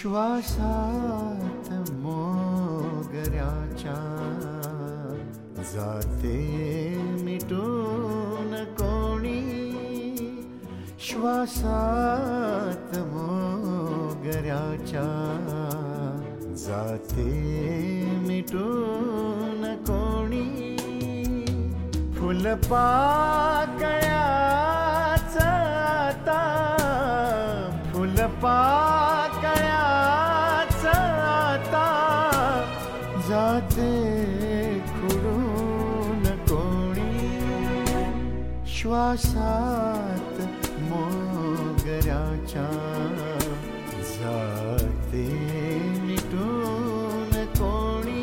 श्वासात मोगऱ्याच्या जाते मिटून कोणी, श्वासात मोगऱ्याच्या जाते मिटून कोणी, फुलपाकळ्याच आता, फुलपाकळ्याच आता जाते खुडून कोणी, श्वासात मोगऱ्याच्या जाते मिटून कोणी.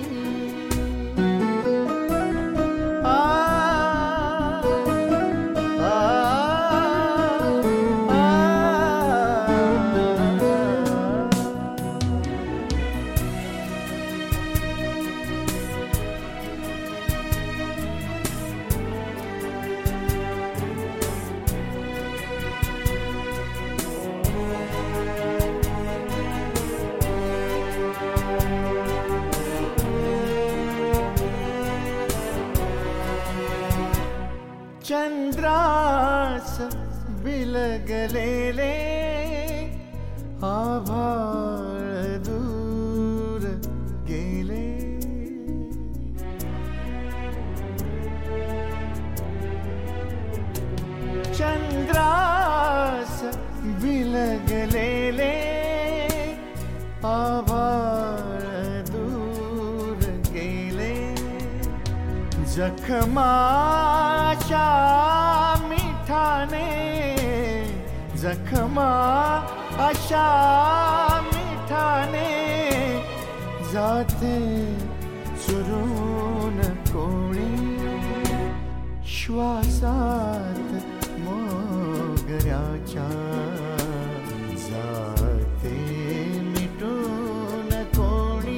चंद्रास बिलगलेले आभाळ दूर गेले, चंद्रास बिलगलेले आभाळ दूर गेले, जखमाच्या मिठाने, जखमा अशा मिठाने जाते चुरून कोणी, श्वासात मोगऱ्याच्या जाते मिटून कोणी.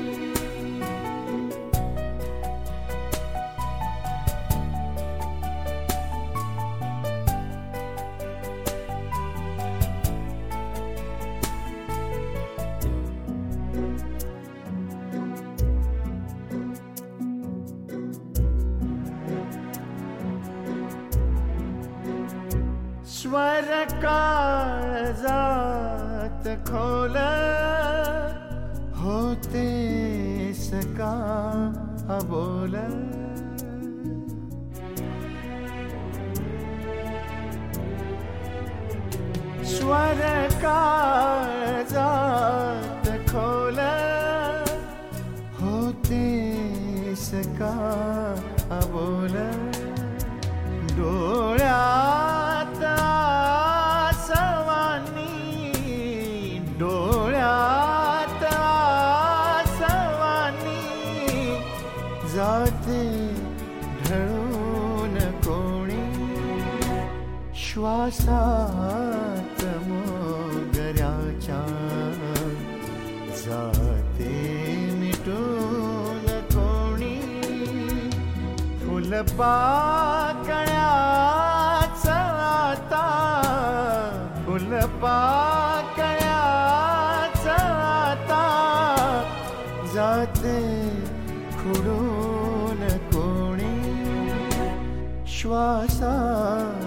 स्वर काळजात खोल होते सका अबोल, स्वर काळजात खोल होते सका अबोल, डोळ्यात आसवानी, डोळ्यात आसवानी जाते ढळून कोणी, श्वासात मोगऱ्याच्या जाते मिटून कोणी, फुलपाकळ्याच आता, फुलपाकळ्याच आता जाते खुडून कोणी, श्वासात